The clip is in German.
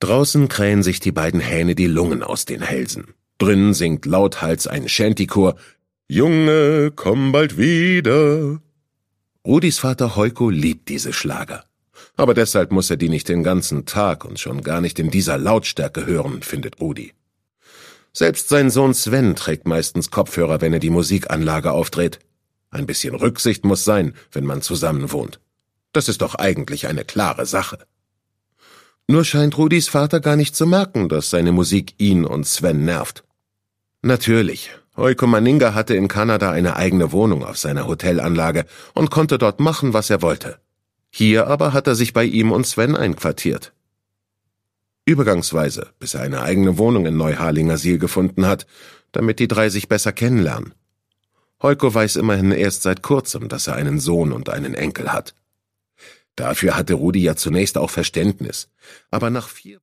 Draußen krähen sich die beiden Hähne die Lungen aus den Hälsen. Drinnen singt lauthals ein Shantychor: »Junge, komm bald wieder.« Rudis Vater Heuko liebt diese Schlager. Aber deshalb muss er die nicht den ganzen Tag und schon gar nicht in dieser Lautstärke hören, findet Rudi. Selbst sein Sohn Sven trägt meistens Kopfhörer, wenn er die Musikanlage aufdreht. Ein bisschen Rücksicht muss sein, wenn man zusammen wohnt. Das ist doch eigentlich eine klare Sache. Nur scheint Rudis Vater gar nicht zu merken, dass seine Musik ihn und Sven nervt. Natürlich, Heuko Maninga hatte in Kanada eine eigene Wohnung auf seiner Hotelanlage und konnte dort machen, was er wollte. Hier aber hat er sich bei ihm und Sven einquartiert. Übergangsweise, bis er eine eigene Wohnung in Neuharlingersiel gefunden hat, damit die drei sich besser kennenlernen. Heuko weiß immerhin erst seit kurzem, dass er einen Sohn und einen Enkel hat. Dafür hatte Rudi ja zunächst auch Verständnis, aber nach 4